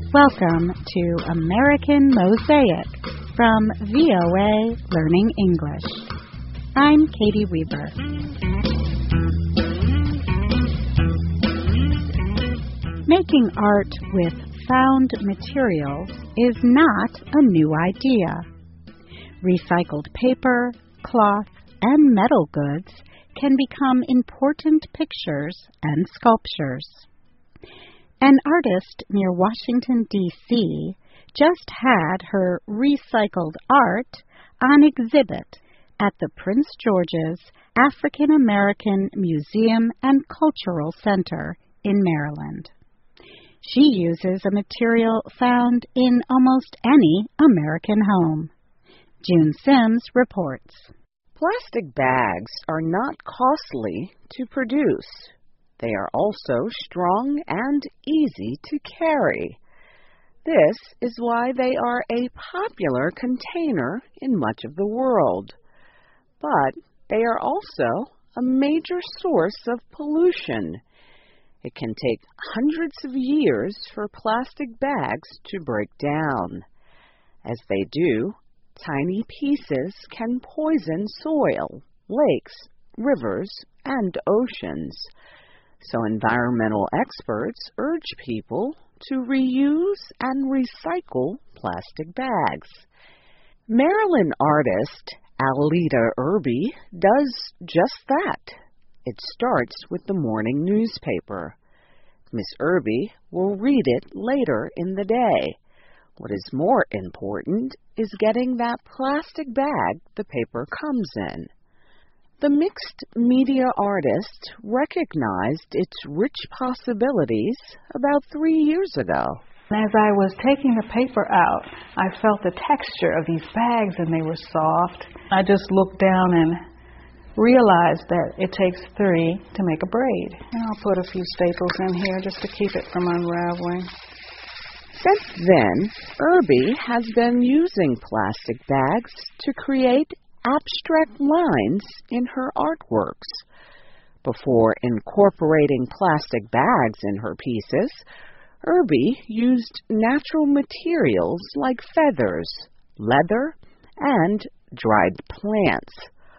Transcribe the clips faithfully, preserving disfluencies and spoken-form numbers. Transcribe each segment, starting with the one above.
Welcome to American Mosaic from V O A Learning English. I'm Katie Weaver. Making art with found materials is not a new idea. Recycled paper, cloth, and metal goods can become important pictures and sculptures. An artist near Washington, D C just had her recycled art on exhibit at the Prince George's African American Museum and Cultural Center in Maryland. She uses a material found in almost any American home. June Sims reports. Plastic bags are not costly to produce. They are also strong and easy to carry. This is why they are a popular container in much of the world. But they are also a major source of pollution. It can take hundreds of years for plastic bags to break down. As they do, tiny pieces can poison soil, lakes, rivers, and oceans. So environmental experts urge people to reuse and recycle plastic bags. Maryland artist Alida Irby does just that. It starts with the morning newspaper. Miss Irby will read it later in the day. What is more important is getting that plastic bag the paper comes in. The mixed media artist recognized its rich possibilities about three years ago. As I was taking the paper out, I felt the texture of these bags and they were soft. I just looked down and realized that it takes three to make a braid. And I'll put a few staples in here just to keep it from unraveling. Since then, Irby has been using plastic bags to create abstract lines in her artworks. Before incorporating plastic bags in her pieces, Irby used natural materials like feathers, leather, and dried plants.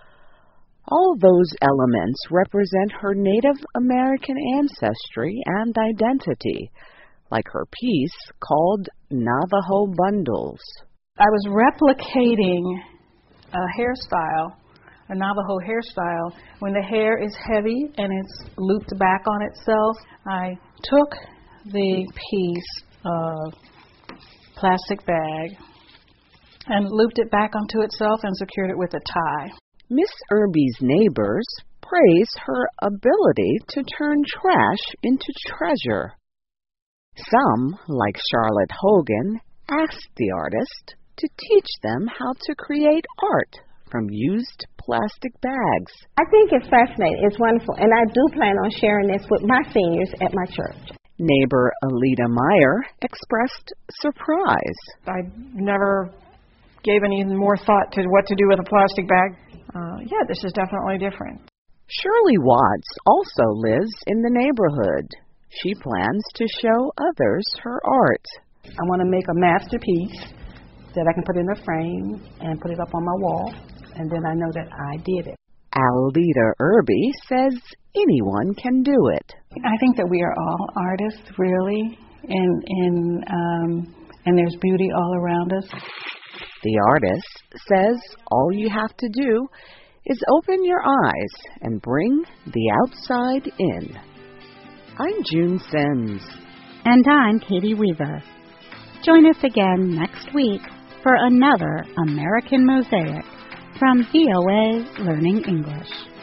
All those elements represent her Native American ancestry and identity, like her piece called Navajo Bundles. I was replicating a hairstyle, a Navajo hairstyle. When the hair is heavy and it's looped back on itself, I took the piece of plastic bag and looped it back onto itself and secured it with a tie. Miss Irby's neighbors praise her ability to turn trash into treasure. Some, like Charlotte Hogan, asked the artist to teach them how to create art from used plastic bags. I think it's fascinating. It's wonderful. And I do plan on sharing this with my seniors at my church. Neighbor Alida Meyer expressed surprise. I never gave any more thought to what to do with a plastic bag. Uh, yeah, this is definitely different. Shirley Watts also lives in the neighborhood. She plans to show others her art. I want to make a masterpiece that I can put in a frame and put it up on my wall, and then I know that I did it. Alida Irby says anyone can do it. I think that we are all artists, really, and, and, um, and there's beauty all around us. The artist says all you have to do is open your eyes and bring the outside in. I'm June Sims. And I'm Katie Weaver. Join us again next week for another American Mosaic from V O A Learning English.